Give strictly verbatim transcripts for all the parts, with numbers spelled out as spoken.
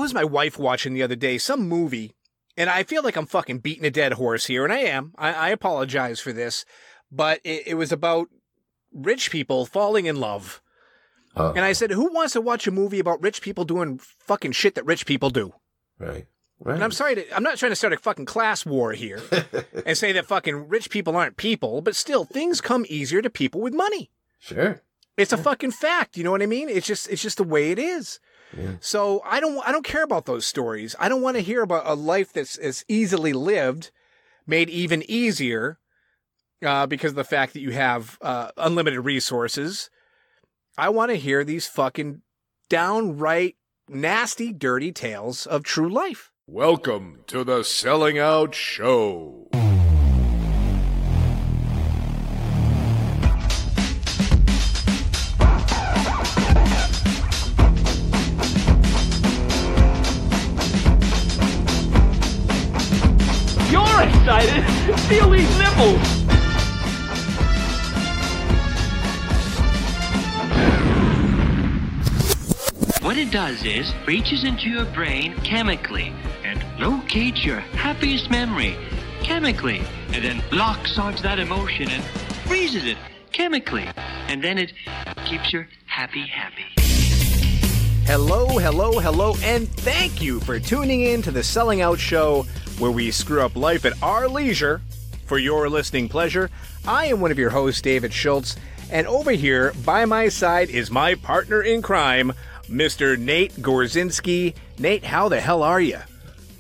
was my wife watching the other day? Some movie, and I feel like I'm fucking beating a dead horse here, and I am. I, I apologize for this, but it, it was about rich people falling in love. Oh. And I said, who wants to watch a movie about rich people doing fucking shit that rich people do? Right. Right. And I'm sorry to, I'm not trying to start a fucking class war here and say that fucking rich people aren't people, but still, things come easier to people with money. Sure. It's yeah. a fucking fact. You know what I mean? It's just, it's just the way it is. Yeah. So I don't, I don't care about those stories. I don't want to hear about a life that's as easily lived, made even easier, uh, because of the fact that you have uh, unlimited resources. I want to hear these fucking downright nasty, dirty tales of true life. Welcome to the Selling Out Show. You're excited! Feel these nipples! What it does is reaches into your brain chemically and locates your happiest memory chemically, and then locks onto that emotion and freezes it chemically, and then it keeps you happy, happy. Hello, hello, hello, and thank you for tuning in to the Selling Out Show, where we screw up life at our leisure for your listening pleasure. I am one of your hosts, David Schultz, and over here by my side is my partner in crime, Mister Nate Gorzinski. Nate, how the hell are you?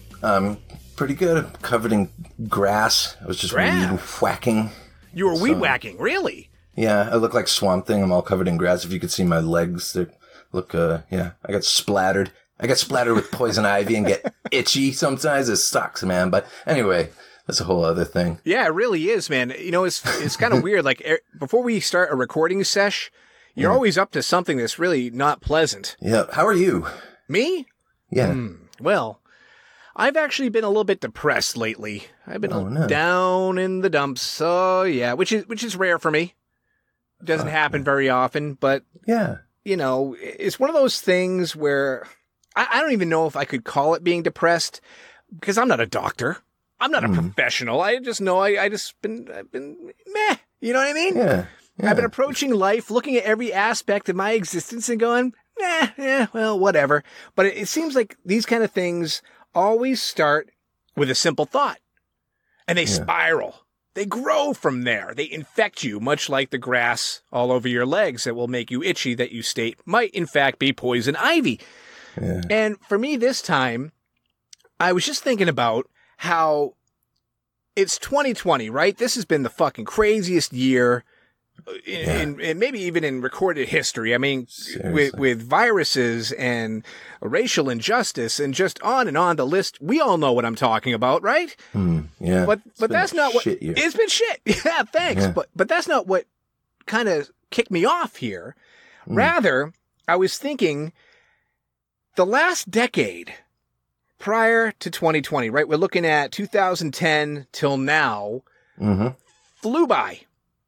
Um, pretty good. I'm covered in grass. I was just Grass? weed whacking. You were so, weed whacking, really? Yeah, I look like Swamp Thing. I'm all covered in grass. If you could see my legs, they look, uh, yeah, I got splattered. I got splattered with poison ivy and get itchy sometimes. It sucks, man. But anyway, that's a whole other thing. Yeah, it really is, man. You know, it's it's kind of weird. Like, er, before we start a recording sesh, you're yeah. always up to something that's really not pleasant. Yeah. How are you? Me? Yeah. Mm, well, I've actually been a little bit depressed lately. I've been oh, no. down in the dumps. So, yeah, which is which is rare for me. It doesn't oh, happen very often, but, yeah, you know, it's one of those things where I, I don't even know if I could call it being depressed, because I'm not a doctor. I'm not a mm. professional. I just know I, I just been, I've been meh. You know what I mean? Yeah. Yeah. I've been approaching life, looking at every aspect of my existence and going, nah, yeah, well, whatever. But it, it seems like these kind of things always start with a simple thought, and they yeah. spiral. They grow from there. They infect you, much like the grass all over your legs that will make you itchy that you state might, in fact, be poison ivy. Yeah. And for me this time, I was just thinking about how it's twenty twenty, right? This has been the fucking craziest year in, yeah. in, in maybe even in recorded history. I mean, Seriously. with with viruses and racial injustice and just on and on the list. We all know what I'm talking about, right? Mm, yeah. But it's but that's not what year. It's been shit. Yeah, thanks. Yeah. But but that's not what kind of kicked me off here. Mm. Rather, I was thinking the last decade prior to twenty twenty, right? We're looking at two thousand ten till now, mm-hmm. flew by.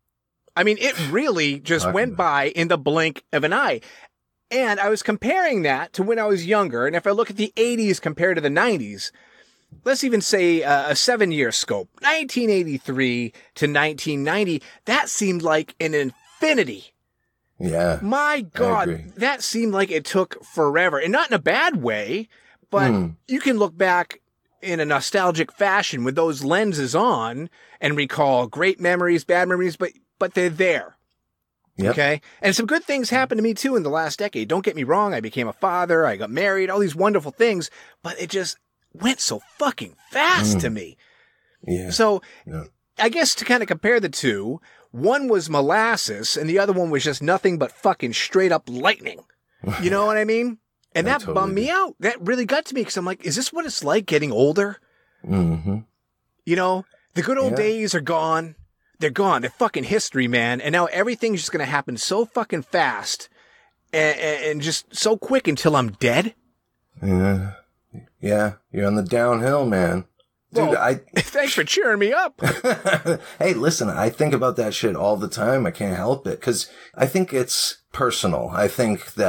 I mean, it really just Talking went about. by in the blink of an eye. And I was comparing that to when I was younger. And if I look at the eighties compared to the nineties, let's even say uh, a seven-year scope, nineteen eighty-three to nineteen ninety, that seemed like an infinity. Yeah. My God, that seemed like it took forever. And not in a bad way, but mm. you can look back in a nostalgic fashion with those lenses on and recall great memories, bad memories, but but they're there. Yep. Okay? And some good things happened to me too in the last decade. Don't get me wrong. I became a father. I got married, all these wonderful things, but it just went so fucking fast mm. to me. Yeah. So yeah. I guess to kind of compare the two, one was molasses and the other one was just nothing but fucking straight up lightning. You know what I mean? And I that totally bummed me do. out. That really got to me because I'm like, is this what it's like getting older? Mm-hmm. You know, the good old Yeah. days are gone. They're gone. They're fucking history, man. And now everything's just going to happen so fucking fast and, and just so quick until I'm dead. Yeah. Yeah. You're on the downhill, man. Dude, Well, I. thanks for cheering me up. Hey, listen, I think about that shit all the time. I can't help it because I think it's personal. I think that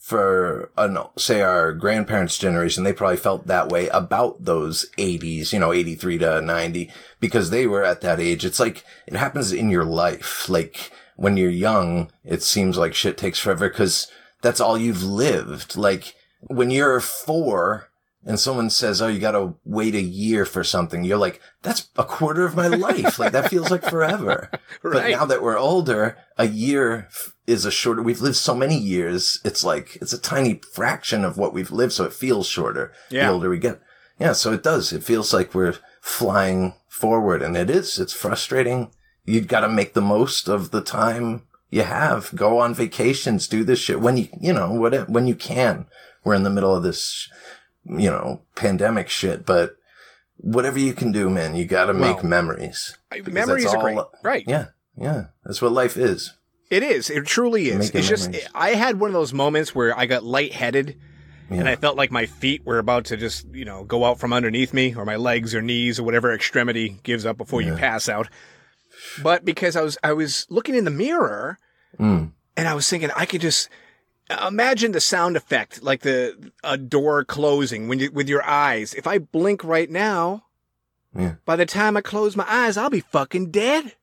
for, an, say, our grandparents' generation, they probably felt that way about those eighties, you know, eighty-three to ninety, because they were at that age. It's like, it happens in your life. Like, when you're young, it seems like shit takes forever because that's all you've lived. Like, when you're four and someone says, oh, you gotta wait a year for something, you're like, that's a quarter of my life. Like, that feels like forever. Right. But now that we're older, a year is a shorter, we've lived so many years, it's like, it's a tiny fraction of what we've lived, so it feels shorter yeah. the older we get. Yeah, so it does. It feels like we're flying forward, and it is. It's frustrating. You've got to make the most of the time you have. Go on vacations, do this shit when you, you know, what, when you can. We're in the middle of this, you know, pandemic shit, but whatever you can do, man, you got to make well, memories. Memories are great. Right. Yeah. Yeah. That's what life is. It is. It truly is. Making it's memories. Just, I had one of those moments where I got lightheaded yeah. and I felt like my feet were about to just, you know, go out from underneath me, or my legs or knees or whatever extremity gives up before yeah. you pass out. But because I was, I was looking in the mirror mm. and I was thinking I could just imagine the sound effect, like the, a door closing when you, with your eyes. If I blink right now, yeah. by the time I close my eyes, I'll be fucking dead.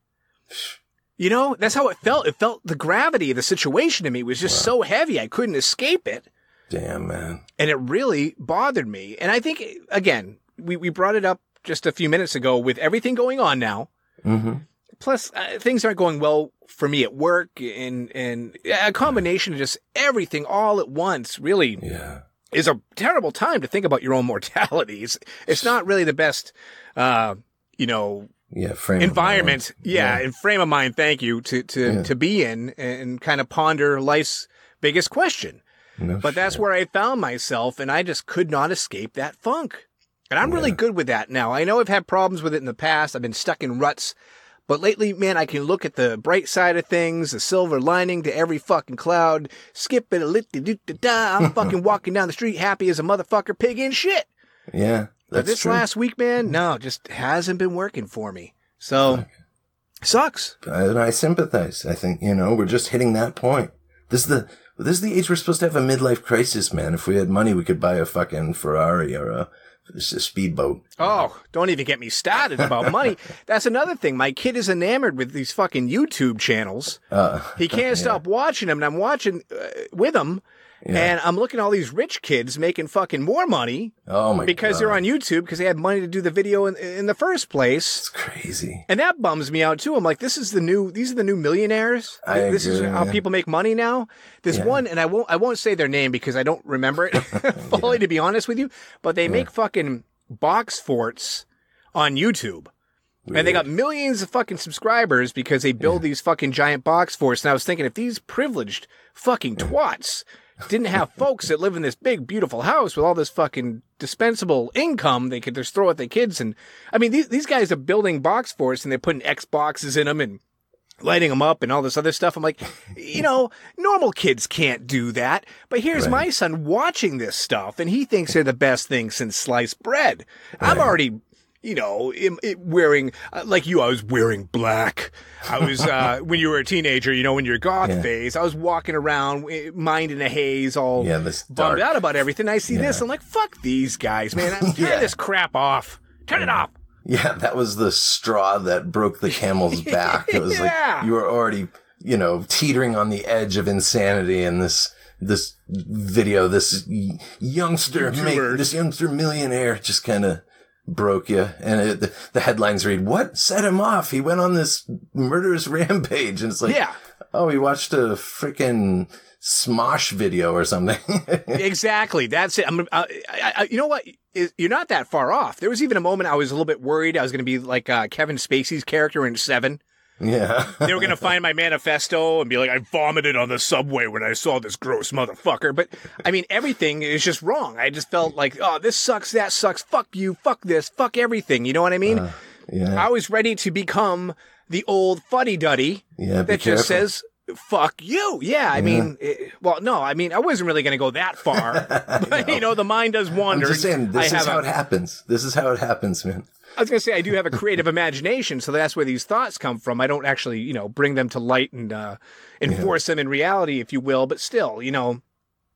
You know, that's how it felt. It felt the gravity of the situation to me was just wow. so heavy. I couldn't escape it. Damn, man. And it really bothered me. And I think, again, we, we brought it up just a few minutes ago with everything going on now. Mm-hmm. Plus, uh, things aren't going well for me at work, and, and a combination of just everything all at once really yeah. is a terrible time to think about your own mortality. It's, it's not really the best, uh, you know, Yeah, frame environment, yeah, yeah, and frame of mind. Thank you to to yeah. to be in and kind of ponder life's biggest question. No but that's shit. where I found myself, and I just could not escape that funk. And I'm yeah. really good with that now. I know I've had problems with it in the past. I've been stuck in ruts, but lately, man, I can look at the bright side of things, the silver lining to every fucking cloud. Skip it a lit da da da. I'm fucking walking down the street happy as a motherfucker, pig in shit. Yeah. But this true. last week, man, no, just hasn't been working for me. So, Fuck. sucks. And I sympathize. I think, you know, we're just hitting that point. This is the, this is the age we're supposed to have a midlife crisis, man. If we had money, we could buy a fucking Ferrari or a, a speedboat. Oh, don't even get me started about money. That's another thing. My kid is enamored with these fucking YouTube channels. Uh, he can't yeah. stop watching them, and I'm watching uh, with him. Yeah. And I'm looking at all these rich kids making fucking more money. Oh my because God. they're on YouTube because they had money to do the video in, in the first place. It's crazy. And that bums me out too. I'm like, this is the new, these are the new millionaires. I this agree, is how yeah. people make money now. There's yeah. one, and I won't, I won't say their name because I don't remember it fully, yeah. to be honest with you, but they yeah. make fucking box forts on YouTube. Weird. And they got millions of fucking subscribers because they build yeah. these fucking giant box forts. And I was thinking, if these privileged fucking twats didn't have folks that live in this big, beautiful house with all this fucking dispensable income they could just throw at their kids. And I mean, these, these guys are building box forts and they're putting Xboxes in them and lighting them up and all this other stuff. I'm like, you know, normal kids can't do that. But here's right. my son watching this stuff and he thinks they're the best thing since sliced bread. Right. I'm already, you know, it, it wearing, uh, like you, I was wearing black. I was, uh, when you were a teenager, you know, in your goth yeah. phase, I was walking around, mind in a haze, all yeah, this bummed dark. out about everything. I see yeah. this, I'm like, fuck these guys, man. Turn yeah. this crap off. Turn it off. Yeah, that was the straw that broke the camel's back. It was yeah. like you were already, you know, teetering on the edge of insanity, and this this video, this youngster, make, this youngster millionaire just kind of broke you. And it, the, the headlines read, what set him off? He went on this murderous rampage. And it's like, yeah. oh, he watched a freaking Smosh video or something. Exactly. That's it. I'm, uh, I, I, you know what? You're not that far off. There was even a moment I was a little bit worried I was going to be like uh, Kevin Spacey's character in Seven. Yeah. They were going to find my manifesto and be like, I vomited on the subway when I saw this gross motherfucker. But, I mean, everything is just wrong. I just felt like, oh, this sucks, that sucks, fuck you, fuck this, fuck everything. You know what I mean? Uh, yeah. I was ready to become the old fuddy-duddy yeah, that just says, fuck you. Yeah, I yeah. mean, it, well, no, I mean, I wasn't really going to go that far. But, you know, the mind does wander. I'm just saying, this I is how a, it happens. This is how it happens, man. I was going to say, I do have a creative imagination, so that's where these thoughts come from. I don't actually, you know, bring them to light and uh, enforce yeah. them in reality, if you will, but still, you know,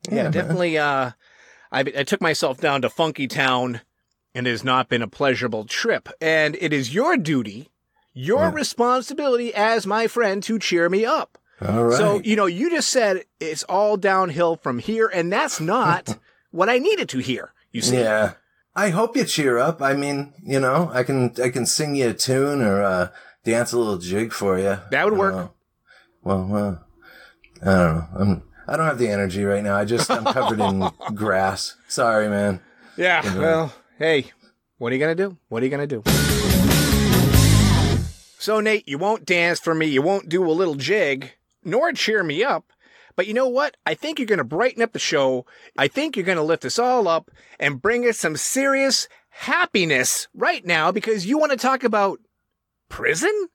Yeah, definitely. Uh, I, I took myself down to Funky Town, and it has not been a pleasurable trip. And it is your duty, your yeah. responsibility as my friend to cheer me up. All right. So, you know, you just said it's all downhill from here, and that's not what I needed to hear, you see. Yeah. I hope you cheer up. I mean, you know, I can I can sing you a tune or uh, dance a little jig for you. That would work. Uh, well, well, I don't know. I'm, I don't have the energy right now. I just, I'm covered in grass. Sorry, man. Yeah, you know. Well, hey, what are you going to do? What are you going to do? So, Nate, you won't dance for me. You won't do a little jig, nor cheer me up. But you know what? I think you're going to brighten up the show. I think you're going to lift us all up and bring us some serious happiness right now because you want to talk about prison?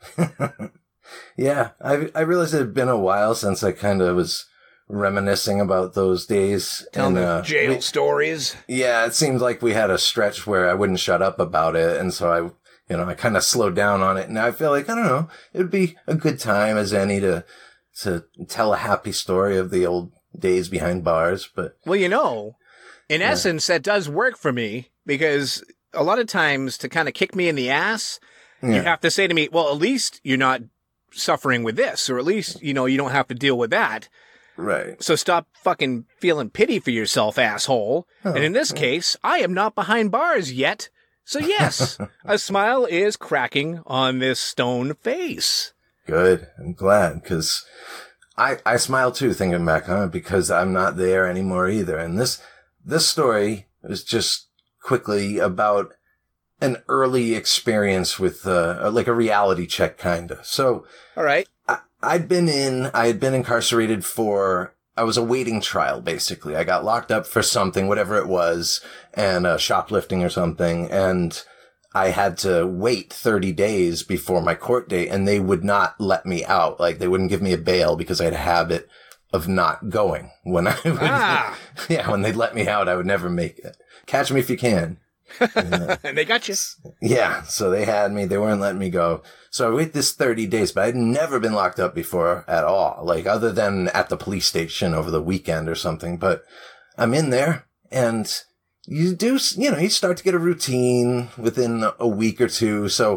Yeah, I I realized it had been a while since I kind of was reminiscing about those days. Telling and, the uh, jail we, stories. Yeah, it seemed like we had a stretch where I wouldn't shut up about it. And so I, you know, I kind of slowed down on it. And I feel like, I don't know, it would be a good time as any to to tell a happy story of the old days behind bars. But well, you know, in yeah. essence, that does work for me because a lot of times to kind of kick me in the ass, yeah. you have to say to me, well, at least you're not suffering with this, or at least, you know, you don't have to deal with that. Right. So stop fucking feeling pity for yourself, asshole. Oh, and in this oh. case, I am not behind bars yet. So yes, a smile is cracking on this stone face. Good. I'm glad because I, I smile too thinking back on it because I'm not there anymore either. And this, this story is just quickly about an early experience with, uh, like a reality check kind of. So. All right. I, I'd been in, I had been incarcerated for, I was awaiting trial basically. I got locked up for something, whatever it was, and, uh, shoplifting or something. And I had to wait thirty days before my court date and they would not let me out. Like they wouldn't give me a bail because I had a habit of not going when I would, ah. yeah, when they'd let me out, I would never make it. Catch me if you can. And, uh, and they got you. Yeah. So they had me. They weren't letting me go. So I wait this thirty days, but I'd never been locked up before at all. Like other than at the police station over the weekend or something, but I'm in there and you do, you know, you start to get a routine within a week or two. So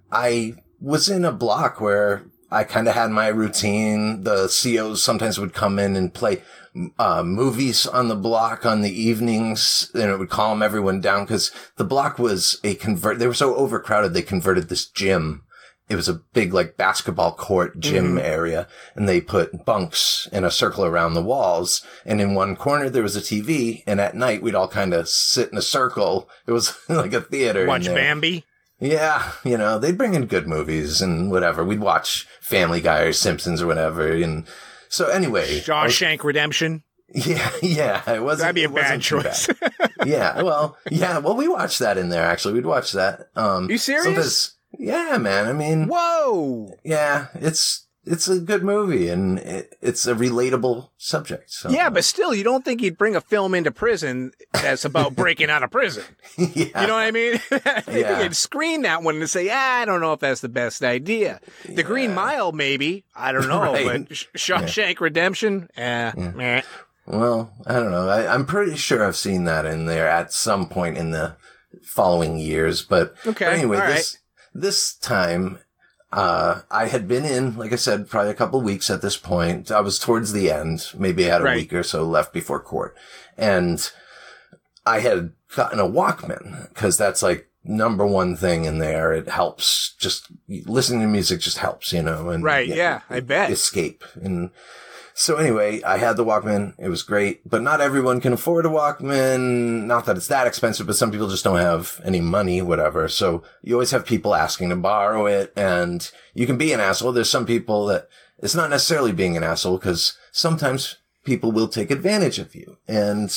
I was in a block where I kind of had my routine. The C Os sometimes would come in and play uh movies on the block on the evenings, and it would calm everyone down because the block was a convert. They were so overcrowded, they converted this gym. It was a big, like, basketball court gym mm. area, and they put bunks in a circle around the walls, and in one corner there was a T V, and at night we'd all kind of sit in a circle. It was like a theater. Watch Bambi? Yeah, you know, they'd bring in good movies and whatever. We'd watch Family Guy or Simpsons or whatever, and so anyway. Shawshank was, Redemption? Yeah, yeah, it wasn't. That'd be a bad choice. Bad. Yeah, well, yeah, well, we watched that in there, actually. We'd watch that. Um, you serious? Yeah, man. I mean, whoa. Yeah, it's it's a good movie and it, it's a relatable subject. So. Yeah, but still, you don't think you'd bring a film into prison that's about breaking out of prison? Yeah. You know what I mean? Yeah. You'd screen that one and say, ah, I don't know if that's the best idea. The yeah. Green Mile, maybe. I don't know, right. but Shawshank yeah. Redemption, eh, yeah. meh. Well, I don't know. I, I'm pretty sure I've seen that in there at some point in the following years. But, okay. but anyway, All this. Right. This time, uh, I had been in, like I said, probably a couple weeks at this point. I was towards the end. Maybe I had a right. week or so left before court. And I had gotten a Walkman because that's like number one thing in there. It helps. Just listening to music just helps, you know. And right. Yeah, yeah I bet. Escape. And so anyway, I had the Walkman. It was great, but not everyone can afford a Walkman. Not that it's that expensive, but some people just don't have any money, whatever. So you always have people asking to borrow it, and you can be an asshole. There's some people that it's not necessarily being an asshole because sometimes people will take advantage of you. And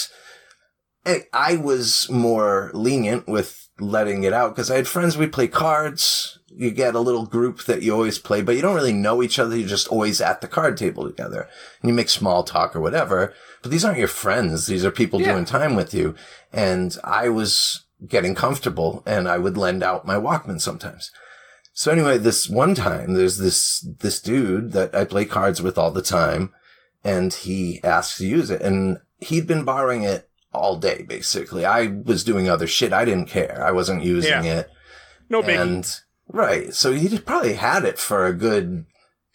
I was more lenient with letting it out because I had friends. We'd play cards. You get a little group that you always play, but you don't really know each other. You're just always at the card table together and you make small talk or whatever, but these aren't your friends. These are people yeah. doing time with you. And I was getting comfortable and I would lend out my Walkman sometimes. So anyway, this one time there's this, this dude that I play cards with all the time. and he asked to use it. And he'd been borrowing it all day, basically. I was doing other shit. I didn't care. I wasn't using Yeah. it. No biggie. And, right. So he probably had it for a good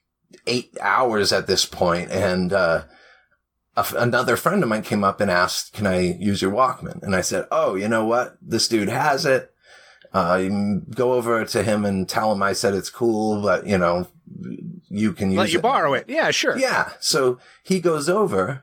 eight hours at this point. And, uh, a f- another friend of mine came up and asked, can I use your Walkman? And I said, oh, you know what? This dude has it. Uh, you can go over to him and tell him I said it's cool, but, you know, you can use it. Let you borrow it. Yeah, sure. Yeah. So he goes over,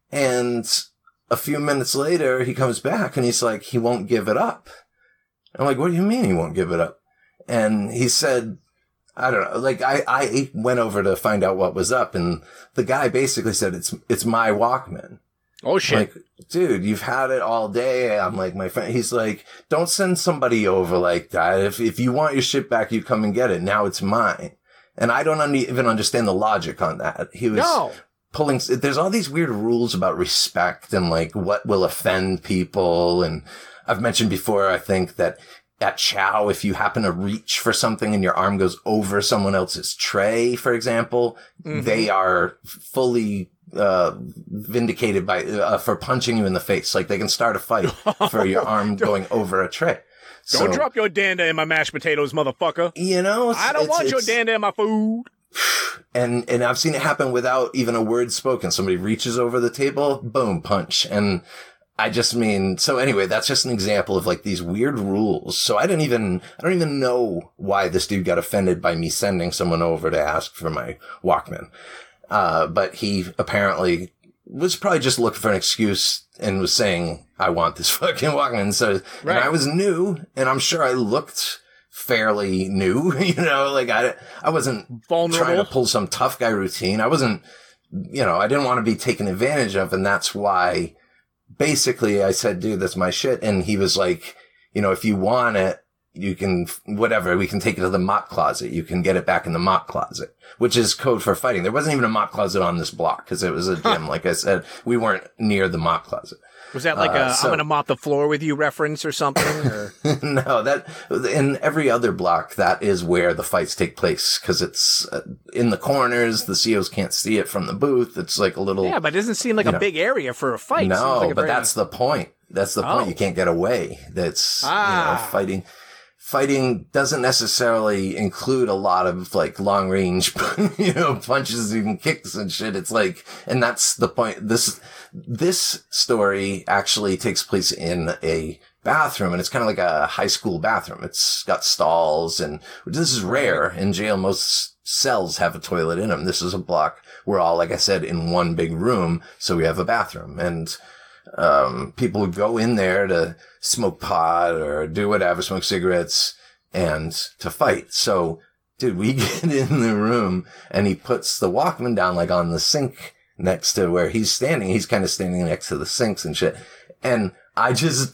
and a few minutes later, he comes back and he's like, he won't give it up. I'm like, what do you mean he won't give it up? And he said, I don't know. Like, I, I went over to find out what was up, and the guy basically said, it's, it's my Walkman. Oh, shit. Like, dude, you've had it all day. I'm like, my friend, he's like, don't send somebody over like that. If, if you want your shit back, you come and get it. Now it's mine. And I don't un- even understand the logic on that. He was No. pulling, there's all these weird rules about respect and like what will offend people. And I've mentioned before, I think that at Chow, if you happen to reach for something and your arm goes over someone else's tray, for example, Mhm. they are fully uh vindicated by uh, for punching you in the face. Like, they can start a fight for your arm going over a tray. Don't So, drop your danda in my mashed potatoes, motherfucker. you know, I don't it's- want your it's- danda in my food. And, and I've seen it happen without even a word spoken. Somebody reaches over the table, boom, punch. And I just mean, so anyway, that's just an example of like these weird rules. So I didn't even, I don't even know why this dude got offended by me sending someone over to ask for my Walkman. Uh, but he apparently was probably just looking for an excuse and was saying, I want this fucking Walkman. So, Right. and I was new, and I'm sure I looked fairly new, you know, like I, I wasn't Vulnerable. trying to pull some tough guy routine. I wasn't, you know, I didn't want to be taken advantage of. And that's why basically I said, dude, that's my shit. And he was like, you know, if you want it, you can, whatever, we can take it to the mop closet. You can get it back in the mop closet, which is code for fighting. There wasn't even a mop closet on this block because it was a gym. Like I said, we weren't near the mop closet. Was that like Uh, a so- I'm going to mop the floor with you reference or something? Or? No, that, in every other block, that is where the fights take place because it's uh, in the corners. The C Os can't see it from the booth. It's like a little. Yeah, but it doesn't seem like you a know. big area for a fight. Seems No, like a but very- that's the point. That's the point. Oh. You can't get away. That's, you Ah. know, fighting. Fighting doesn't necessarily include a lot of like long range, you know, punches and kicks and shit. It's like, and that's the point. This, this story actually takes place in a bathroom, and it's kind of like a high school bathroom. It's got stalls, and this is rare in jail. Most cells have a toilet in them. This is a block. We're all, like I said, in one big room. So we have a bathroom, and Um, people would go in there to smoke pot or do whatever, smoke cigarettes and to fight. So, dude, we get in the room and he puts the Walkman down like on the sink next to where he's standing. He's kind of standing next to the sinks and shit. And I just,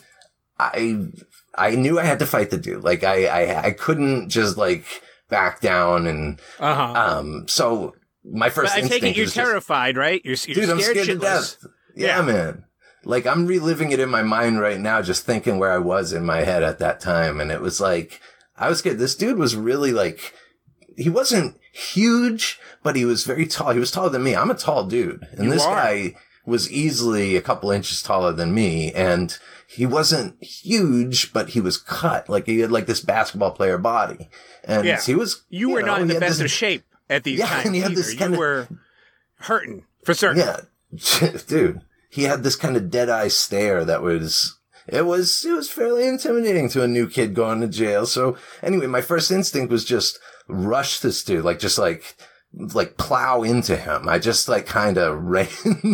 I, I knew I had to fight the dude. Like I, I, I couldn't just like back down and, Uh-huh. um, so my first But I instinct take it you're was just- terrified, right? You're, you're Dude, scared I'm scared to shitless. death. Yeah, Yeah. man. Like, I'm reliving it in my mind right now, just thinking where I was in my head at that time. And it was like, I was scared. This dude was really like, he wasn't huge, but he was very tall. He was taller than me. I'm a tall dude. And You this are. guy was easily a couple inches taller than me. And he wasn't huge, but he was cut. Like, he had like this basketball player body. And Yeah. he was, You were know, not in he the had best this- of shape at these Yeah, times and he had either. this You kinda- were hurting, for certain. Yeah. Dude, he had this kind of dead eye stare that was, it was, it was fairly intimidating to a new kid going to jail. So anyway, my first instinct was just rush this dude, like just like, like plow into him. I just like kind of ran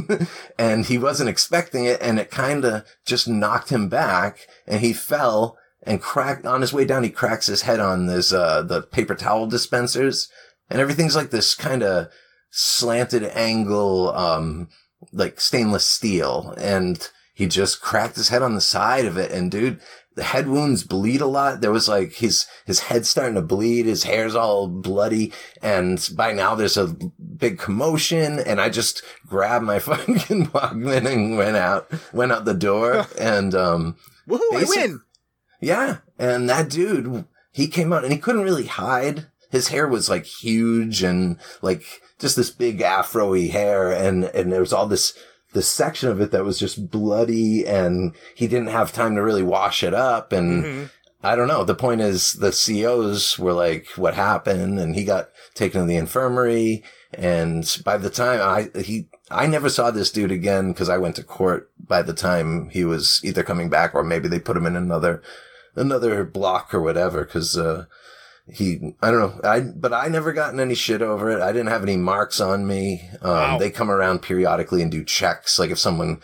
and he wasn't expecting it. And it kind of just knocked him back and he fell and cracked on his way down. He cracks his head on this, uh, the paper towel dispensers and everything's like this kind of slanted angle, um, like stainless steel, and he just cracked his head on the side of it. And dude, the head wounds bleed a lot. There was like his, his head's starting to bleed. His hair's all bloody. And by now there's a big commotion. And I just grabbed my fucking Walkman and went out, went out the door. And, um, Woohoo, I basic- win! yeah. And that dude, he came out and he couldn't really hide. his hair was like huge and like just this big afro-y hair. And, and there was all this, this section of it that was just bloody and he didn't have time to really wash it up. And mm-hmm. I don't know. The point is the C Os were like, what happened? And he got taken to the infirmary. And by the time I, he, I never saw this dude again because I went to court by the time he was either coming back or maybe they put him in another, another block or whatever. Cause, uh, he, I don't know. I, but I never gotten any shit over it. I didn't have any marks on me. Um, wow. They come around periodically and do checks. Like if someone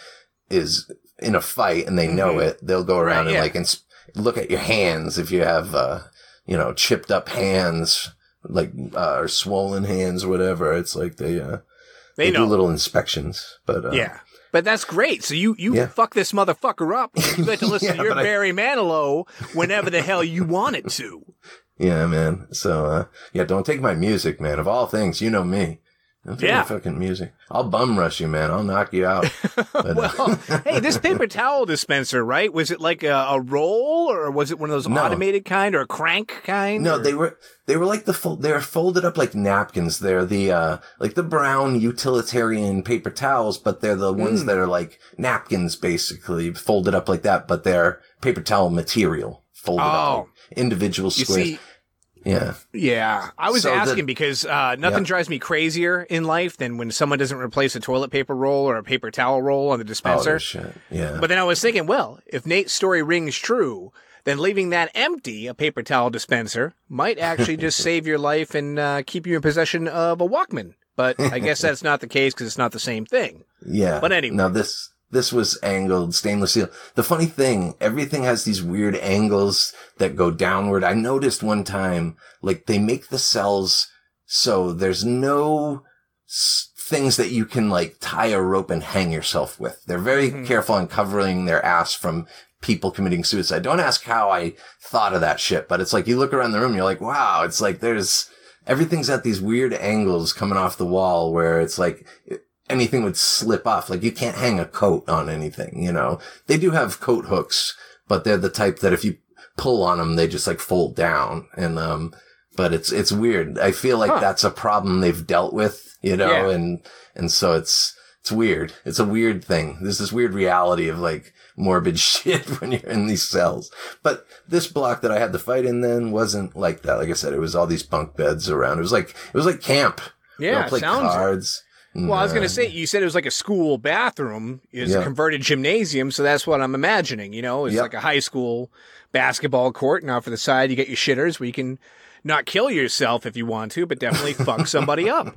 is in a fight and they know mm-hmm. it, they'll go around right, and yeah. like, ins- look at your hands. If you have, uh, you know, chipped up hands, like, uh, or swollen hands or whatever, it's like they, uh, they, they know. do little inspections, but, uh, yeah. But that's great. So you, you yeah. fuck this motherfucker up. You get to listen yeah, to your Barry I... Manilow whenever the hell you wanted to. Yeah, man. So, uh, yeah, don't take my music, man. Of all things, you know me. Don't take yeah. my fucking music. I'll bum rush you, man. I'll knock you out. But, well, uh, hey, this paper towel dispenser, right? Was it like a, a roll or was it one of those no. automated kind or a crank kind? No, or? they were, they were like the, fo- they were folded up like napkins. They're the, uh, like the brown utilitarian paper towels, but they're the ones mm. that are like napkins, basically folded up like that, but they're paper towel material folded oh. up like individual squares. You see, Yeah. Yeah. I was so asking the, because uh, nothing yeah. drives me crazier in life than when someone doesn't replace a toilet paper roll or a paper towel roll on the dispenser. Oh, shit. Yeah. But then I was thinking, well, if Nate's story rings true, then leaving that empty, a paper towel dispenser, might actually just save your life and uh, keep you in possession of a Walkman. But I guess that's not the case because it's not the same thing. Yeah. But anyway. Now this... This was angled stainless steel. The funny thing, everything has these weird angles that go downward. I noticed one time, like they make the cells so there's no s- things that you can like tie a rope and hang yourself with. They're very mm-hmm. careful on covering their ass from people committing suicide. Don't ask how I thought of that shit, but it's like you look around the room, you're like, wow, it's like there's, everything's at these weird angles coming off the wall where it's like, it, anything would slip off. Like you can't hang a coat on anything, you know. They do have coat hooks, but they're the type that if you pull on them, they just like fold down. And, um, but it's, it's weird. I feel like huh. that's a problem they've dealt with, you know, yeah. and, and so it's, it's weird. It's a weird thing. There's this weird reality of like morbid shit when you're in these cells. But this block that I had to fight in then wasn't like that. Like I said, it was all these bunk beds around. It was like, it was like camp. Yeah. You know, play sounds cards. Well, I was going to say, you said it was like a school bathroom. It's yeah. a converted gymnasium, so that's what I'm imagining, you know? It's yep. like a high school basketball court. Now for the side, you get your shitters where you can not kill yourself if you want to, but definitely fuck somebody up.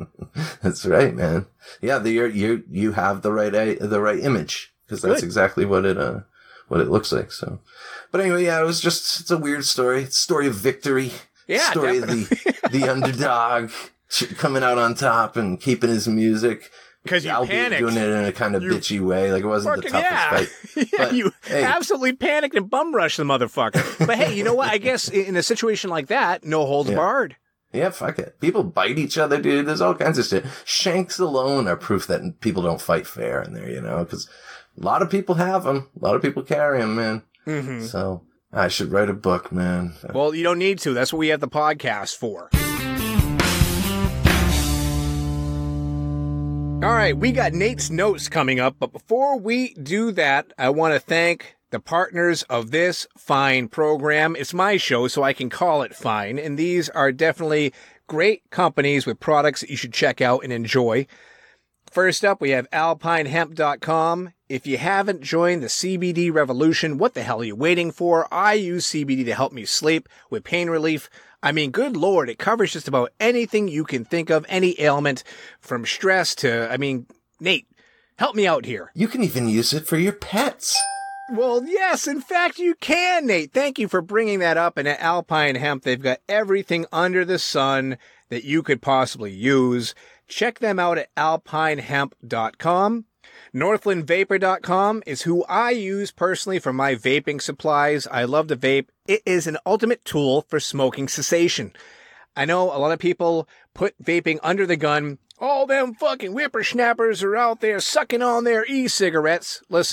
That's right, man. Yeah, the, you you you have the right the right image because that's Good. exactly what it uh what it looks like. So, but anyway, yeah, it was just it's a weird story. It's a story of victory. Yeah, story definitely. of the the underdog coming out on top and keeping his music. Because you panicked. Doing it in a kind of you bitchy way. Like, it wasn't the toughest yeah. fight. yeah, but, you hey. absolutely panicked and bum rushed the motherfucker. But hey, you know what? I guess in a situation like that, no holds yeah. barred. Yeah, fuck it. People bite each other, dude. There's all kinds of shit. Shanks alone are proof that people don't fight fair in there, you know? Because a lot of people have them. A lot of people carry them, man. Mm-hmm. So I should write a book, man. Well, you don't need to. That's what we have the podcast for. All right, we got Nate's notes coming up, but before we do that, I want to thank the partners of this fine program. It's my show, so I can call it fine, and these are definitely great companies with products that you should check out and enjoy. First up, we have alpine hemp dot com. If you haven't joined the C B D revolution, what the hell are you waiting for? I use C B D to help me sleep with pain relief. I mean, good Lord, it covers just about anything you can think of, any ailment, from stress to, I mean, Nate, help me out here. You can even use it for your pets. Well, yes, in fact, you can, Nate. Thank you for bringing that up. And at Alpine Hemp, they've got everything under the sun that you could possibly use. Check them out at alpine hemp dot com. northland vapor dot com is who I use personally for my vaping supplies. I love to vape. It is an ultimate tool for smoking cessation. I know a lot of people put vaping under the gun. All them fucking whippersnappers are out there sucking on their e-cigarettes. Listen,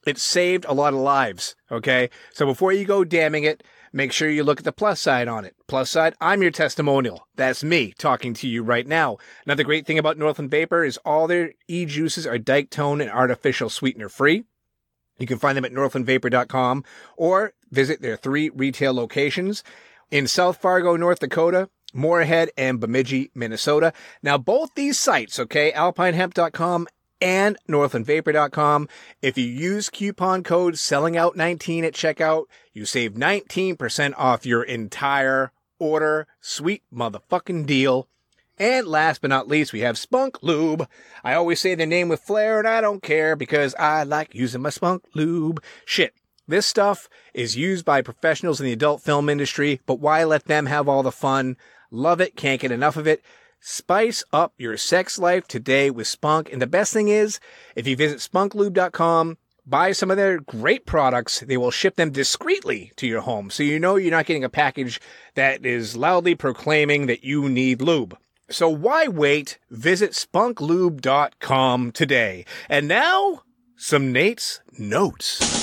It saved a lot of lives, okay? So before you go damning it, make sure you look at the plus side on it. Plus side, I'm your testimonial. That's me talking to you right now. Another great thing about Northland Vapor is all their e-juices are diketone and artificial sweetener free. You can find them at northland vapor dot com or visit their three retail locations in South Fargo, North Dakota, Moorhead, and Bemidji, Minnesota. Now, both these sites, okay, alpine hemp dot com and northland vapor dot com. If you use coupon code selling out nineteen at checkout, you save nineteen percent off your entire order. Sweet motherfucking deal. And last but not least, we have Spunk Lube. I always say their name with flair, and I don't care because I like using my Spunk Lube. Shit. This stuff is used by professionals in the adult film industry, but why let them have all the fun? Love it. Can't get enough of it. Spice up your sex life today with Spunk. And the best thing is, if you visit spunk lube dot com, buy some of their great products, they will ship them discreetly to your home. So you know you're not getting a package that is loudly proclaiming that you need lube. So why wait? Visit spunk lube dot com today. And now, some Nate's Notes.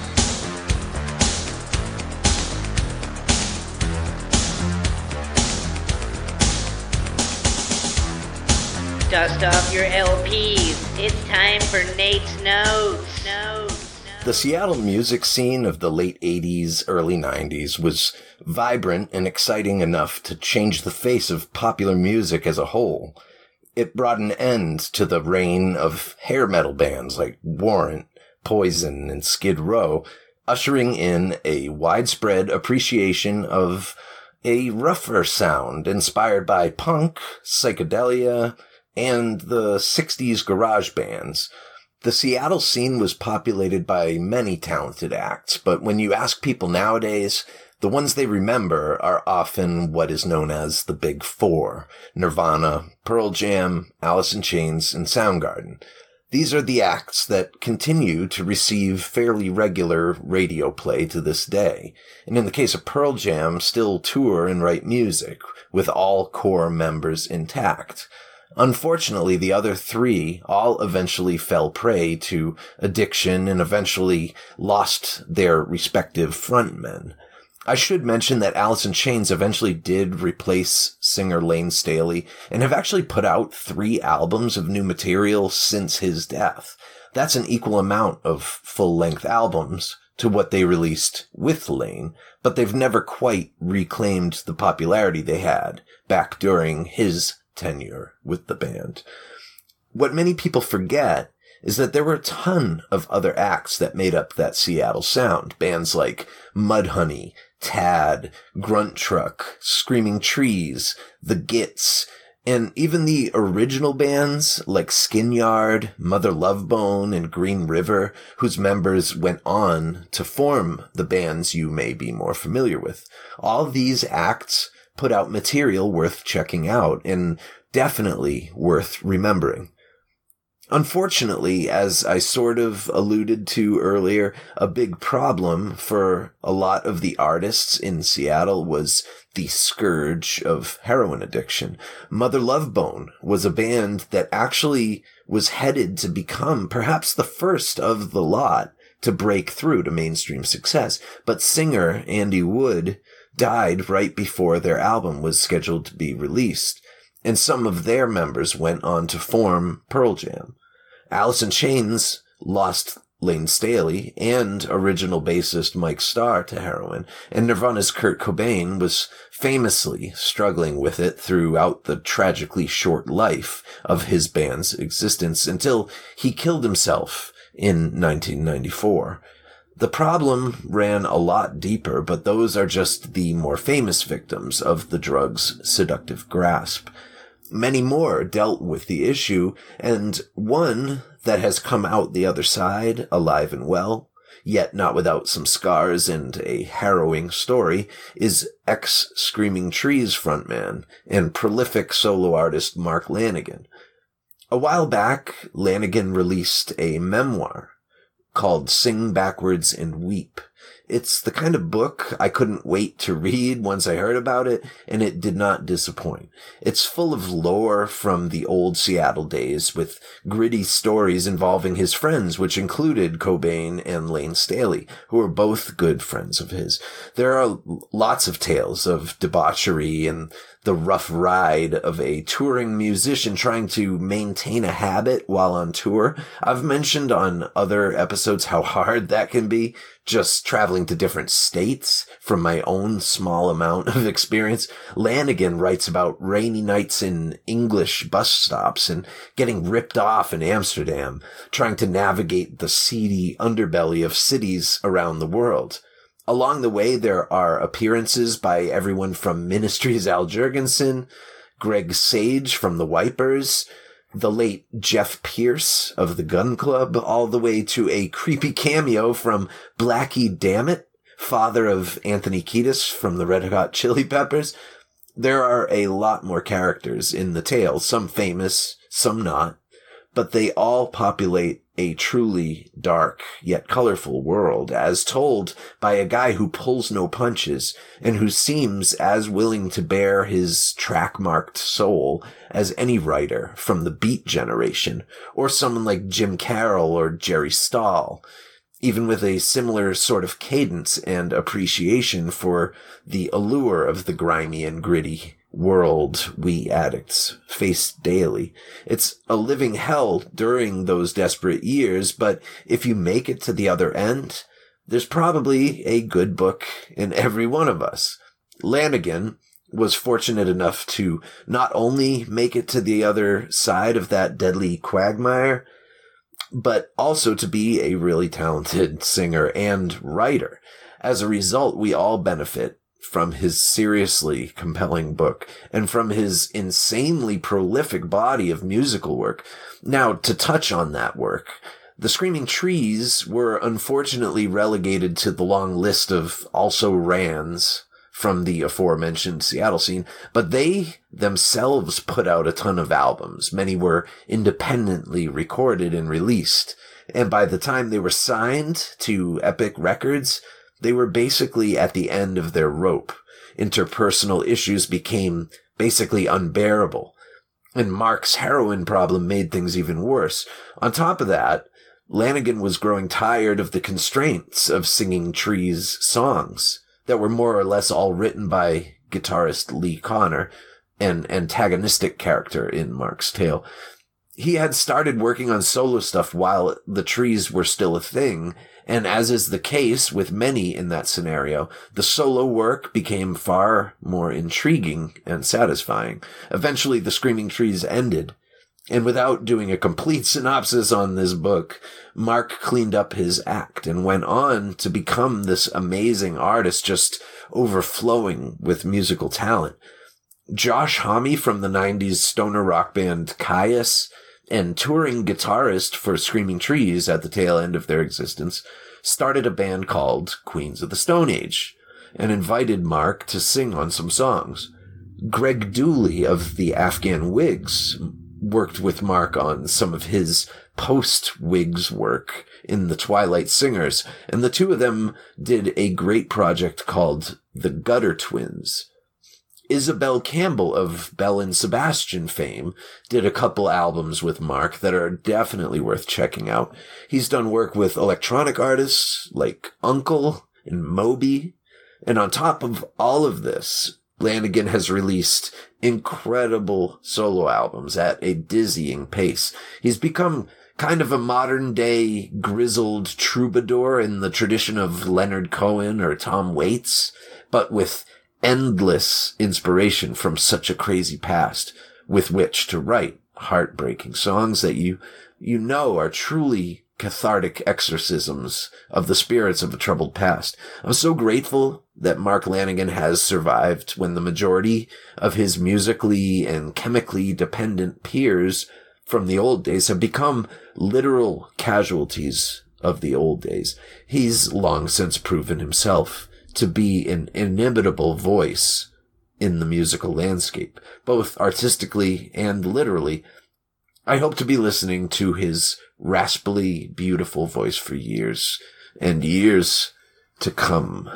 Dust off your L Ps. It's time for Nate's Notes. Notes. The Seattle music scene of the late eighties, early nineties was vibrant and exciting enough to change the face of popular music as a whole. It brought an end to the reign of hair metal bands like Warrant, Poison, and Skid Row, ushering in a widespread appreciation of a rougher sound inspired by punk, psychedelia, and the sixties garage bands. The Seattle scene was populated by many talented acts, but when you ask people nowadays, the ones they remember are often what is known as the Big Four: Nirvana, Pearl Jam, Alice in Chains, and Soundgarden. These are the acts that continue to receive fairly regular radio play to this day, and in the case of Pearl Jam, still tour and write music, with all core members intact. Unfortunately, the other three all eventually fell prey to addiction and eventually lost their respective frontmen. I should mention that Alice in Chains eventually did replace singer Lane Staley and have actually put out three albums of new material since his death. That's an equal amount of full-length albums to what they released with Lane, but they've never quite reclaimed the popularity they had back during his tenure with the band. What many people forget is that there were a ton of other acts that made up that Seattle sound. Bands like Mudhoney, Tad, Grunt Truck, Screaming Trees, The Gits, and even the original bands like Skinyard, Mother Love Bone, and Green River, whose members went on to form the bands you may be more familiar with. All these acts put out material worth checking out and definitely worth remembering. Unfortunately, as I sort of alluded to earlier, a big problem for a lot of the artists in Seattle was the scourge of heroin addiction. Mother Love Bone was a band that actually was headed to become perhaps the first of the lot to break through to mainstream success, but singer Andy Wood died right before their album was scheduled to be released, and some of their members went on to form Pearl Jam. Alice in Chains lost Lane Staley and original bassist Mike Starr to heroin, and Nirvana's Kurt Cobain was famously struggling with it throughout the tragically short life of his band's existence until he killed himself in nineteen ninety-four. The problem ran a lot deeper, but those are just the more famous victims of the drug's seductive grasp. Many more dealt with the issue, and one that has come out the other side alive and well, yet not without some scars and a harrowing story, is ex-Screaming Trees frontman and prolific solo artist Mark Lanegan. A while back, Lanegan released a memoir called Sing Backwards and Weep, It's the kind of book I couldn't wait to read once I heard about it, and it did not disappoint. It's full of lore from the old Seattle days, with gritty stories involving his friends, which included Cobain and Lane Staley, who are both good friends of his. There are lots of tales of debauchery and the rough ride of a touring musician trying to maintain a habit while on tour. I've mentioned on other episodes how hard that can be, just traveling to different states from my own small amount of experience. Lanigan writes about rainy nights in English bus stops and getting ripped off in Amsterdam, trying to navigate the seedy underbelly of cities around the world. Along the way, there are appearances by everyone from Ministry's Al Jurgensen, Greg Sage from the Wipers, the late Jeff Pierce of the Gun Club, all the way to a creepy cameo from Blackie Dammit, father of Anthony Kiedis from the Red Hot Chili Peppers. There are a lot more characters in the tale, some famous, some not, but they all populate a truly dark yet colorful world, as told by a guy who pulls no punches and who seems as willing to bare his track-marked soul as any writer from the Beat generation, or someone like Jim Carroll or Jerry Stahl, even with a similar sort of cadence and appreciation for the allure of the grimy and gritty world we addicts face daily. It's a living hell during those desperate years, but if you make it to the other end, there's probably a good book in every one of us. Lanigan was fortunate enough to not only make it to the other side of that deadly quagmire, but also to be a really talented singer and writer. As a result, we all benefit from his seriously compelling book and from his insanely prolific body of musical work. Now, to touch on that work, the Screaming Trees were unfortunately relegated to the long list of also-rans from the aforementioned Seattle scene, but they themselves put out a ton of albums. Many were independently recorded and released, and by the time they were signed to Epic Records, they were basically at the end of their rope. Interpersonal issues became basically unbearable, and Mark's heroin problem made things even worse. On top of that, Lanigan was growing tired of the constraints of singing Trees songs that were more or less all written by guitarist Lee Connor, an antagonistic character in Mark's tale. He had started working on solo stuff while the Trees were still a thing, and as is the case with many in that scenario, the solo work became far more intriguing and satisfying. Eventually, the Screaming Trees ended, and without doing a complete synopsis on this book, Mark cleaned up his act and went on to become this amazing artist, just overflowing with musical talent. Josh Homme from the nineties stoner rock band Caius, and touring guitarist for Screaming Trees at the tail end of their existence, started a band called Queens of the Stone Age and invited Mark to sing on some songs. Greg Dooley of the Afghan Whigs worked with Mark on some of his post-Whigs work in the Twilight Singers, and the two of them did a great project called The Gutter Twins. Isabel Campbell of Belle and Sebastian fame did a couple albums with Mark that are definitely worth checking out. He's done work with electronic artists like Uncle and Moby. And on top of all of this, Lanigan has released incredible solo albums at a dizzying pace. He's become kind of a modern-day grizzled troubadour in the tradition of Leonard Cohen or Tom Waits, but with endless inspiration from such a crazy past with which to write heartbreaking songs that you, you know are truly cathartic exorcisms of the spirits of a troubled past. I'm so grateful that Mark Lanigan has survived when the majority of his musically and chemically dependent peers from the old days have become literal casualties of the old days. He's long since proven himself to be an inimitable voice in the musical landscape, both artistically and literally. I hope to be listening to his raspily beautiful voice for years and years to come.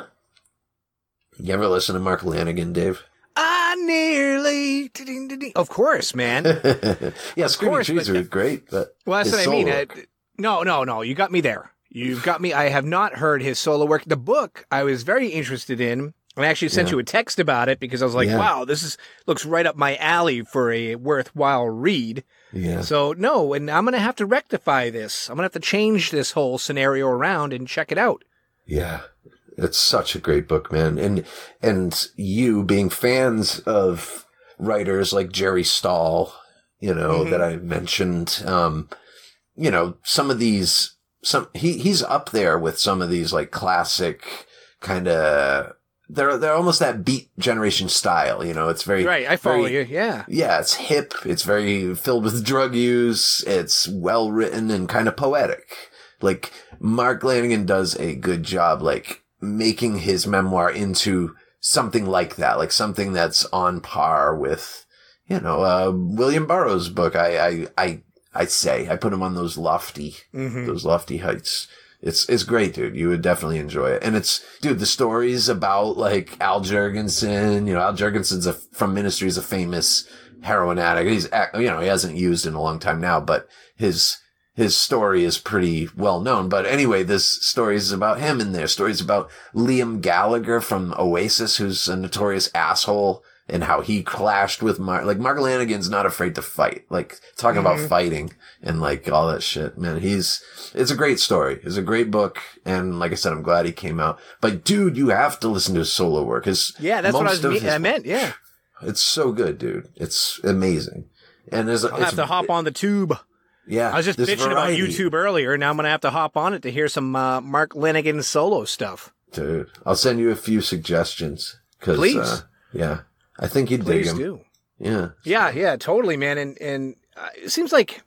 You ever listen to Mark Lanigan, Dave? I nearly... Of course, man. Yeah, Screaming course, Trees but- are great, but Well, that's his what I mean. solo I, work- no, no, no. You got me there. You've got me. I have not heard his solo work. The book I was very interested in. I actually sent Yeah. you a text about it because I was like, Yeah. wow, this is looks right up my alley for a worthwhile read. Yeah. So, no, and I'm going to have to rectify this. I'm going to have to change this whole scenario around and check it out. Yeah. It's such a great book, man. And, and you being fans of writers like Jerry Stahl, you know, Mhm. that I mentioned, um, you know, some of these, some, he, he's up there with some of these like classic kind of, they're, they're almost that Beat Generation style, you know, it's very, Right, I follow very- you, yeah. Yeah, it's hip. It's very filled with drug use. It's well written and kind of poetic. Like Mark Lanigan does a good job, like making his memoir into something like that, like something that's on par with, you know, uh, William Burroughs' book. I, I, I, I say I put him on those lofty, Mhm. those lofty heights. It's, it's great, dude. You would definitely enjoy it. And it's, dude, the stories about like Al Jurgensen, you know, Al Jurgensen's a, from Ministry is a famous heroin addict. He's, you know, he hasn't used in a long time now, but his, his story is pretty well known. But anyway, this story is about him in there. Stories about Liam Gallagher from Oasis, who's a notorious asshole, and how he clashed with Mark. Like, Mark Lanigan's not afraid to fight. Like, talking about fighting and like all that shit, man. He's, it's a great story. It's a great book. And like I said, I'm glad he came out. But dude, you have to listen to his solo work. His, Yeah, that's what I, most was of me- his- I meant, yeah. It's so good, dude. It's amazing. And there's, I'll have to hop on the tube. Yeah. I was just there's bitching about variety. YouTube earlier. Now I'm going to have to hop on it to hear some uh, Mark Lanigan solo stuff. Dude, I'll send you a few suggestions. Cause, Please. Uh, yeah. I think you'd dig Please them. do. Yeah. Yeah, yeah, totally, man. And and uh, it seems like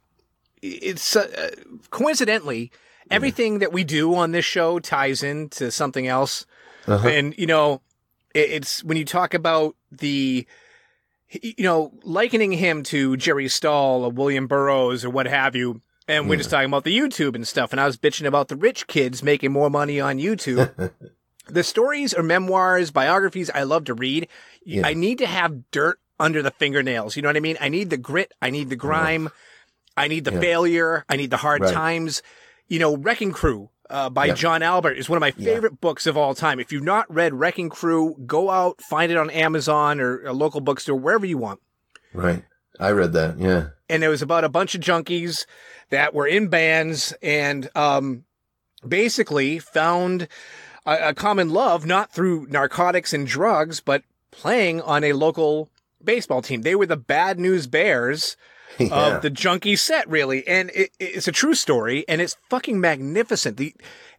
it's uh, coincidentally everything that we do on this show ties into something else. Uh-huh. And you know, it, it's when you talk about the, you know, likening him to Jerry Stahl or William Burroughs or what have you. And we're just talking about the YouTube and stuff. And I was bitching about the rich kids making more money on YouTube. The stories or memoirs, biographies I love to read. Yeah. I need to have dirt under the fingernails. You know what I mean? I need the grit. I need the grime. I need the Yeah. failure. I need the hard Right. times. You know, Wrecking Crew uh, by Yeah. John Albert is one of my Yeah. favorite books of all time. If you've not read Wrecking Crew, go out, find it on Amazon or a local bookstore, wherever you want. Right. I read that. Yeah. And it was about a bunch of junkies that were in bands and um, basically found a, a common love, not through narcotics and drugs, but playing on a local baseball team. They were the Bad News Bears Yeah. of the junkie set, really. And it, it's a true story, and it's fucking magnificent. The,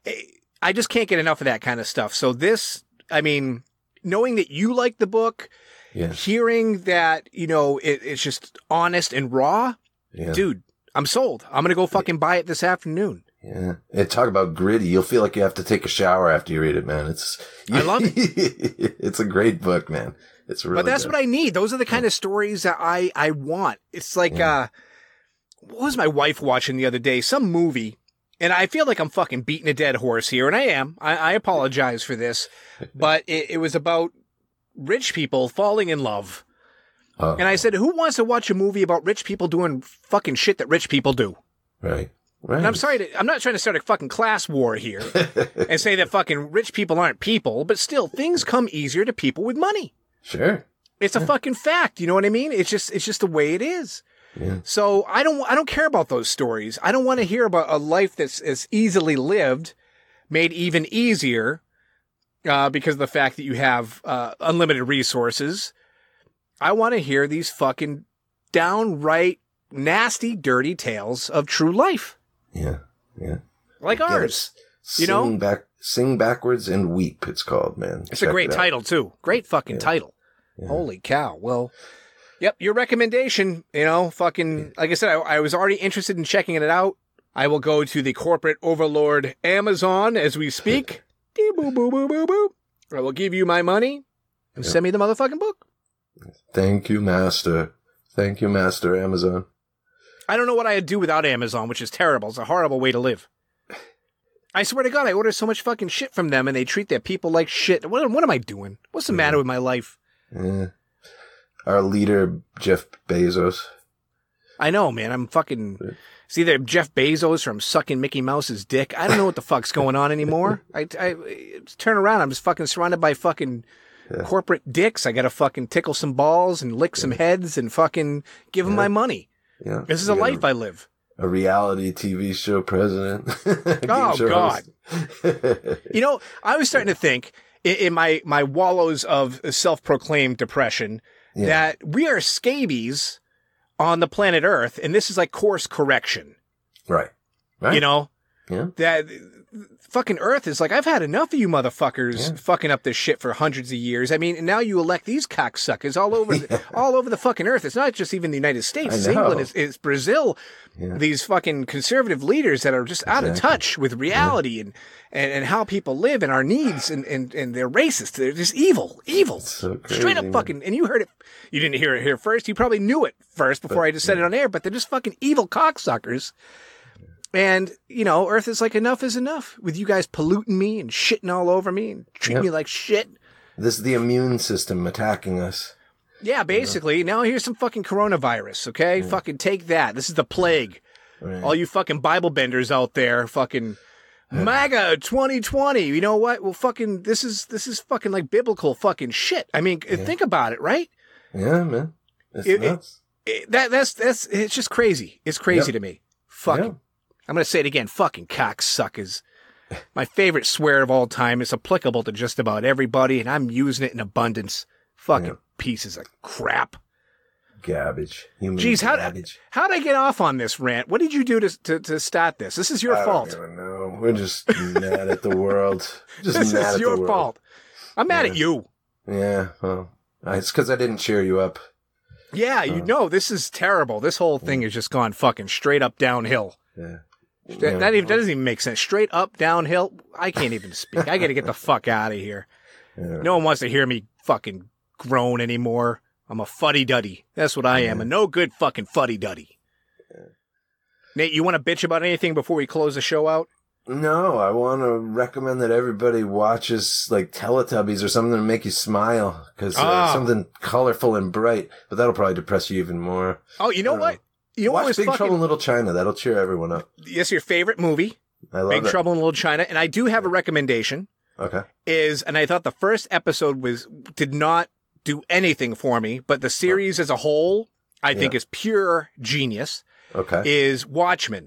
I just can't get enough of that kind of stuff. So this, I mean, knowing that you like the book, Yeah. hearing that, you know, it, it's just honest and raw, Yeah. dude, I'm sold. I'm going to go fucking buy it this afternoon. Yeah. And talk about gritty. You'll feel like you have to take a shower after you read it, man. It's, I love it. It's a great book, man. It's really But that's good. what I need. Those are the kind of stories that I, I want. It's like, uh, what was my wife watching the other day? Some movie. And I feel like I'm fucking beating a dead horse here. And I am. I, I apologize for this. But it, it was about rich people falling in love. Oh, And I said, who wants to watch a movie about rich people doing fucking shit that rich people do? right. Right. And I'm sorry to, I'm not trying to start a fucking class war here and say that fucking rich people aren't people, but still things come easier to people with money. Sure. It's a fucking fact. You know what I mean? It's just, it's just the way it is. Yeah. So I don't, I don't care about those stories. I don't want to hear about a life that's as easily lived, made even easier, uh, because of the fact that you have, uh, unlimited resources. I want to hear these fucking downright nasty, dirty tales of true life. Yeah. Yeah. Like Get it. ours. You Sing know? back, sing backwards and weep. It's called, man. It's Check a great it out. title too. Great fucking title. Yeah. Holy cow. Well, yep. Your recommendation, you know, fucking, like I said, I, I was already interested in checking it out. I will go to the corporate overlord Amazon as we speak. Dee boo boo boo boo boo. I will give you my money and send me the motherfucking book. Thank you, Master. Thank you, Master Amazon. I don't know what I'd do without Amazon, which is terrible. It's a horrible way to live. I swear to God, I order so much fucking shit from them, and they treat their people like shit. What, what am I doing? What's the matter with my life? Yeah. Our leader, Jeff Bezos. I know, man. I'm fucking... It's either Jeff Bezos or I'm sucking Mickey Mouse's dick. I don't know what the fuck's going on anymore. I, I turn around. I'm just fucking surrounded by fucking yeah. corporate dicks. I gotta fucking tickle some balls and lick yeah. some heads and fucking give them yeah. my money. Yeah. This is a life a, I live. A reality T V show president. Oh, show God. You know, I was starting to think in, in my, my wallows of self-proclaimed depression yeah. that we are scabies on the planet Earth, and this is like course correction. Right. Right. You know? Yeah. That fucking Earth is like, I've had enough of you motherfuckers yeah. fucking up this shit for hundreds of years. I mean, now you elect these cocksuckers all over, yeah. all over the fucking Earth. It's not just even the United States. It's England. It's, it's Brazil. Yeah. These fucking conservative leaders that are just exactly. out of touch with reality yeah. and, and, and how people live and our needs, and, and, and they're racist. They're just evil. Evil. So crazy, straight up man. fucking, and you heard it. You didn't hear it here first. You probably knew it first before but, I just said yeah. it on air, but they're just fucking evil cocksuckers. And, you know, Earth is like, enough is enough with you guys polluting me and shitting all over me and treating yep. me like shit. This is the immune system attacking us. Yeah, basically. You know? Now here's some fucking coronavirus, okay? Yeah. Fucking take that. This is the plague. Right. All you fucking Bible benders out there, fucking MAGA twenty twenty. You know what? Well, fucking, this is, this is fucking like biblical fucking shit. I mean, yeah. think about it, right? Yeah, man. It's it, nuts. It, it, that, that's, that's, it's just crazy. It's crazy yep. to me. Fucking. Yep. I'm going to say it again. Fucking cocksuckers. My favorite swear of all time. It's applicable to just about everybody, and I'm using it in abundance. Fucking yeah. pieces of crap. Garbage. Human Jeez, how garbage. How'd I get off on this rant? What did you do to to, to start this? This is your I fault. I don't know. We're just mad at the world. Just this mad is at your the world. fault. I'm mad yeah. at you. Yeah, well, it's because I didn't cheer you up. Yeah, you uh, know, this is terrible. This whole thing yeah. has just gone fucking straight up downhill. Yeah. That, yeah. that, even, that doesn't even make sense. Straight up, downhill. I can't even speak. I got to get the fuck out of here. Yeah. No one wants to hear me fucking groan anymore. I'm a fuddy-duddy. That's what I am. Yeah. A no good fucking fuddy-duddy. Yeah. Nate, you want to bitch about anything before we close the show out? No, I want to recommend that everybody watches like Teletubbies or something to make you smile. Because uh, oh. something colorful and bright. But that'll probably depress you even more. Oh, you know what? Know. You know Watch what was Big fucking... Trouble in Little China. That'll cheer everyone up. Yes, your favorite movie. I love Big it. Trouble in Little China. And I do have a recommendation. Okay. Is, and I thought the first episode was, did not do anything for me, but the series oh. as a whole, I yeah. think is pure genius. Okay. Is Watchmen.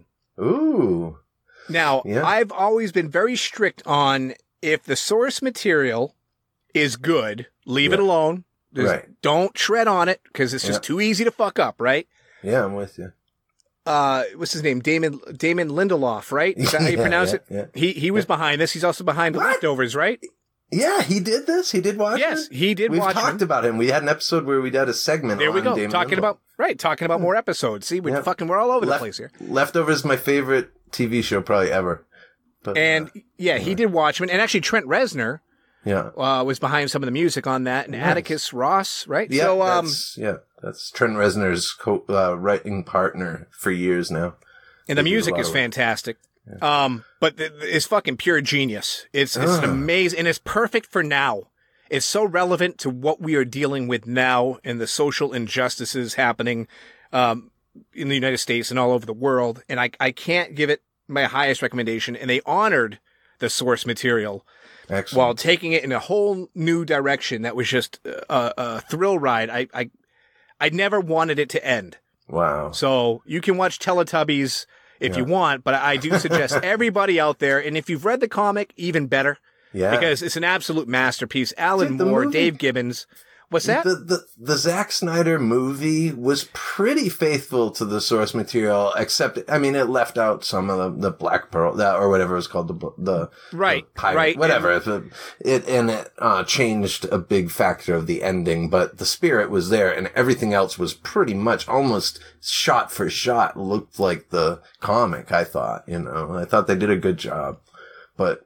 Ooh. Now, yeah. I've always been very strict on if the source material is good, leave yeah. it alone. Just right. Don't tread on it because it's just yeah. too easy to fuck up, right? Yeah, I'm with you. Uh, what's his name? Damon Damon Lindelof, right? Is that how you yeah, pronounce yeah, it? Yeah. He he was yeah. behind this. He's also behind The What? Leftovers, right? Yeah, he did this. He did Watchmen. Yes, he did We've Watchmen. talked about him. We had an episode where we did a segment. There we on go. Damon talking Lindelof. about right. Talking about more episodes. See, we're yeah. fucking we're all over Left, the place here. Leftovers is my favorite T V show probably ever. But, and uh, yeah, he did Watchmen, and actually Trent Reznor. Yeah, uh, was behind some of the music on that, and nice. Atticus Ross, right? Yeah, so, um, that's, yeah, that's Trent Reznor's co- uh, writing partner for years now. And the music is fantastic. Yeah. Um, but th- th- it's fucking pure genius. It's it's uh. an amazing, and it's perfect for now. It's so relevant to what we are dealing with now and the social injustices happening um, in the United States and all over the world. And I I can't give it my highest recommendation. And they honored the source material. Excellent. While taking it in a whole new direction that was just a, a thrill ride. I, I I never wanted it to end. Wow. So you can watch Teletubbies if yeah. you want, but I do suggest everybody out there, and if you've read the comic, even better. Yeah. Because it's an absolute masterpiece. Alan Dude, Moore, movie, Dave Gibbons. What's that? The, the the Zack Snyder movie was pretty faithful to the source material, except, I mean, it left out some of the, the Black Pearl, that, or whatever it was called, the the, right, the pirate, right. whatever. And, it and it uh, changed a big factor of the ending, but the spirit was there, and everything else was pretty much almost shot for shot looked like the comic. I thought, you know, I thought they did a good job, but.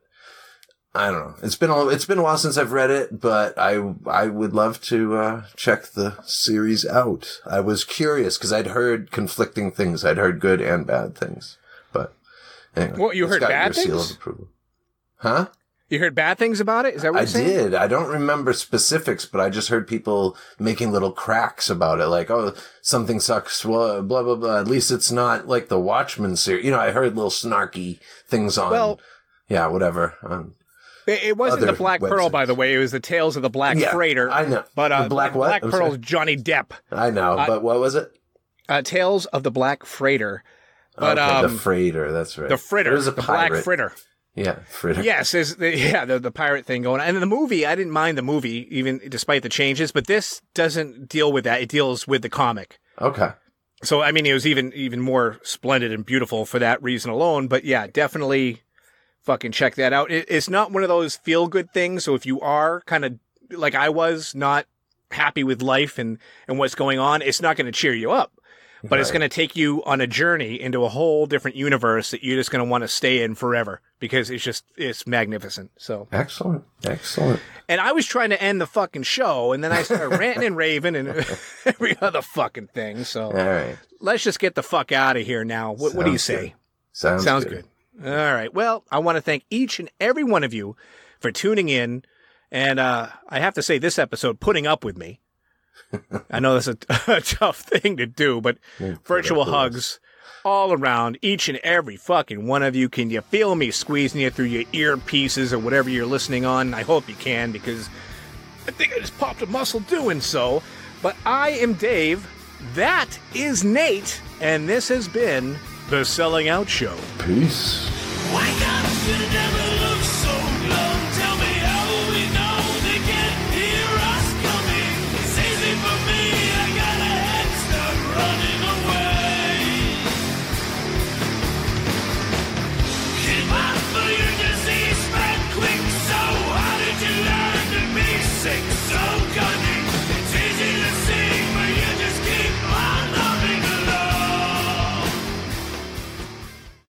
I don't know. It's been a, it's been a while since I've read it, but I I would love to uh, check the series out. I was curious because I'd heard conflicting things. I'd heard good and bad things, but Anyway, Well, you it's heard got bad your seal things? of approval. Huh? You heard bad things about it? Is that what I you're saying? did. I don't remember specifics, but I just heard people making little cracks about it. Like, oh, something sucks. Well, blah, blah, blah. At least it's not like the Watchmen series. You know, I heard little snarky things on, Well, yeah, whatever. Um, It, it wasn't other the Black Pearl, websites. by the way. It was the Tales of the Black Yeah, Freighter. I know. But uh, The Black what? Black I'm Pearl's sorry. Johnny Depp. I know, Uh, but what was it? Uh, Tales of the Black Freighter. But, okay, um, the freighter. That's right. the fritter. There's a the pirate. Black Fritter. Yeah, fritter. Yes, is the, yeah, the, the pirate thing going on. And the movie, I didn't mind the movie, even despite the changes, but this doesn't deal with that. It deals with the comic. Okay. So, I mean, it was even, even more splendid and beautiful for that reason alone. But yeah, definitely fucking check that out. It, it's not one of those feel good things. So if you are kind of like I was, not happy with life and, and what's going on, it's not going to cheer you up. But it's Right. going to take you on a journey into a whole different universe that you're just going to want to stay in forever because it's just, it's magnificent. So, Excellent. Excellent. and I was trying to end the fucking show and then I started ranting and raving and every other fucking thing. So All right. let's just get the fuck out of here now. What, what do you Sounds say? good. Sounds, Sounds good. good. All right. Well, I want to thank each and every one of you for tuning in. And uh, I have to say this episode, putting up with me. I know that's a, a tough thing to do, but virtual hugs all around each and every fucking one of you. Can you feel me squeezing you through your earpieces or whatever you're listening on? I hope you can because I think I just popped a muscle doing so. But I am Dave. That is Nate. And this has been The Selling Out Show. Peace. Wake up to the devil.